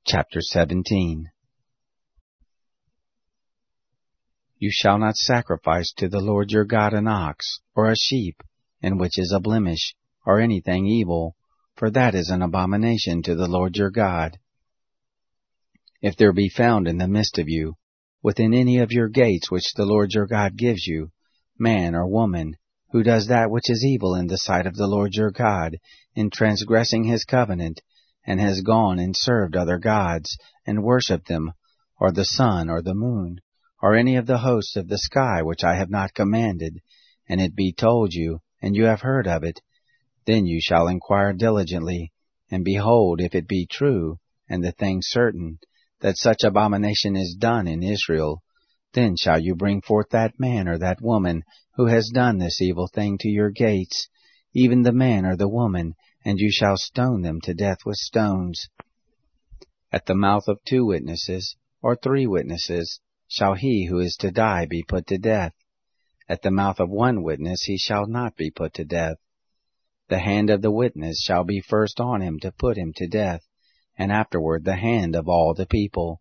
Chapter 17. You shall not sacrifice to the Lord your God an ox, or a sheep, in which is a blemish, or anything evil, for that is an abomination to the Lord your God. If there be found in the midst of you, within any of your gates which the Lord your God gives you, man or woman, who does that which is evil in the sight of the Lord your God, in transgressing his covenant, and has gone and served other gods, and worshipped them, or the sun, or the moon, or any of the hosts of the sky which I have not commanded, and it be told you, and you have heard of it, then you shall inquire diligently, and behold, if it be true, and the thing certain, that such abomination is done in Israel, then shall you bring forth that man or that woman who has done this evil thing to your gates, even the man or the woman, and you shall stone them to death with stones. At the mouth of 2 witnesses, or 3 witnesses, shall he who is to die be put to death. At the mouth of 1 witness he shall not be put to death. The hand of the witness shall be first on him to put him to death, and afterward the hand of all the people.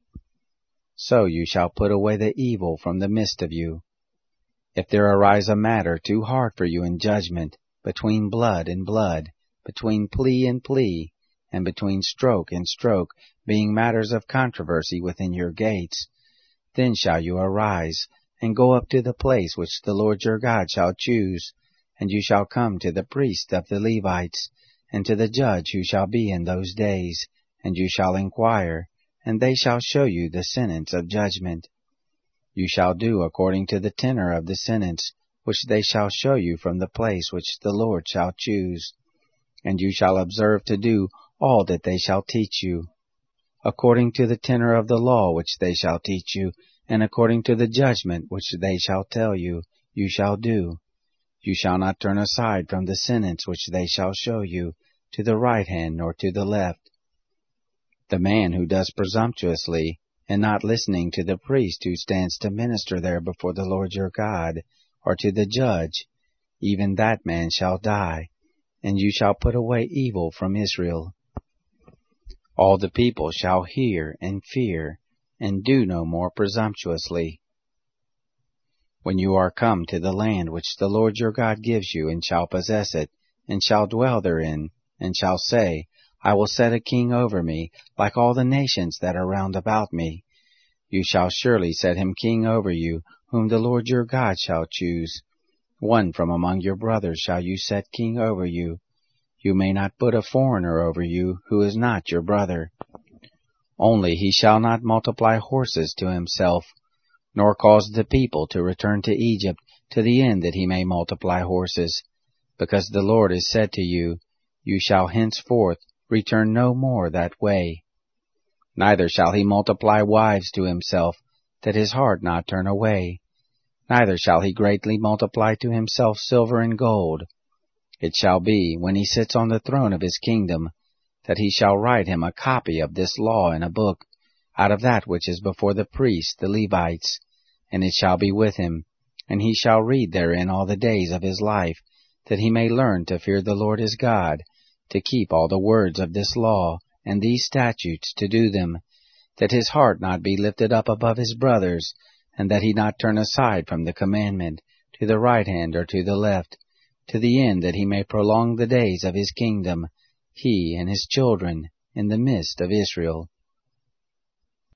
So you shall put away the evil from the midst of you. If there arise a matter too hard for you in judgment, between blood and blood, between plea and plea, and between stroke and stroke, being matters of controversy within your gates, then shall you arise, and go up to the place which the Lord your God shall choose, and you shall come to the priest of the Levites, and to the judge who shall be in those days, and you shall inquire, and they shall show you the sentence of judgment. You shall do according to the tenor of the sentence, which they shall show you from the place which the Lord shall choose. And you shall observe to do all that they shall teach you. According to the tenor of the law which they shall teach you, and according to the judgment which they shall tell you, you shall do. You shall not turn aside from the sentence which they shall show you, to the right hand nor to the left. The man who does presumptuously, and not listening to the priest who stands to minister there before the Lord your God, or to the judge, even that man shall die, and you shall put away evil from Israel. All the people shall hear and fear, and do no more presumptuously. When you are come to the land which the Lord your God gives you, and shall possess it, and shall dwell therein, and shall say, I will set a king over me, like all the nations that are round about me, you shall surely set him king over you, whom the Lord your God shall choose. One from among your brothers shall you set king over you. You may not put a foreigner over you, who is not your brother. Only he shall not multiply horses to himself, nor cause the people to return to Egypt, to the end that he may multiply horses, because the Lord has said to you, you shall henceforth return no more that way. Neither shall he multiply wives to himself, that his heart not turn away. Neither shall he greatly multiply to himself silver and gold. It shall be, when he sits on the throne of his kingdom, that he shall write him a copy of this law in a book, out of that which is before the priests the Levites, and it shall be with him, and he shall read therein all the days of his life, that he may learn to fear the Lord his God, to keep all the words of this law, and these statutes to do them, that his heart not be lifted up above his brothers, and that he not turn aside from the commandment, to the right hand or to the left, to the end that he may prolong the days of his kingdom, he and his children, in the midst of Israel.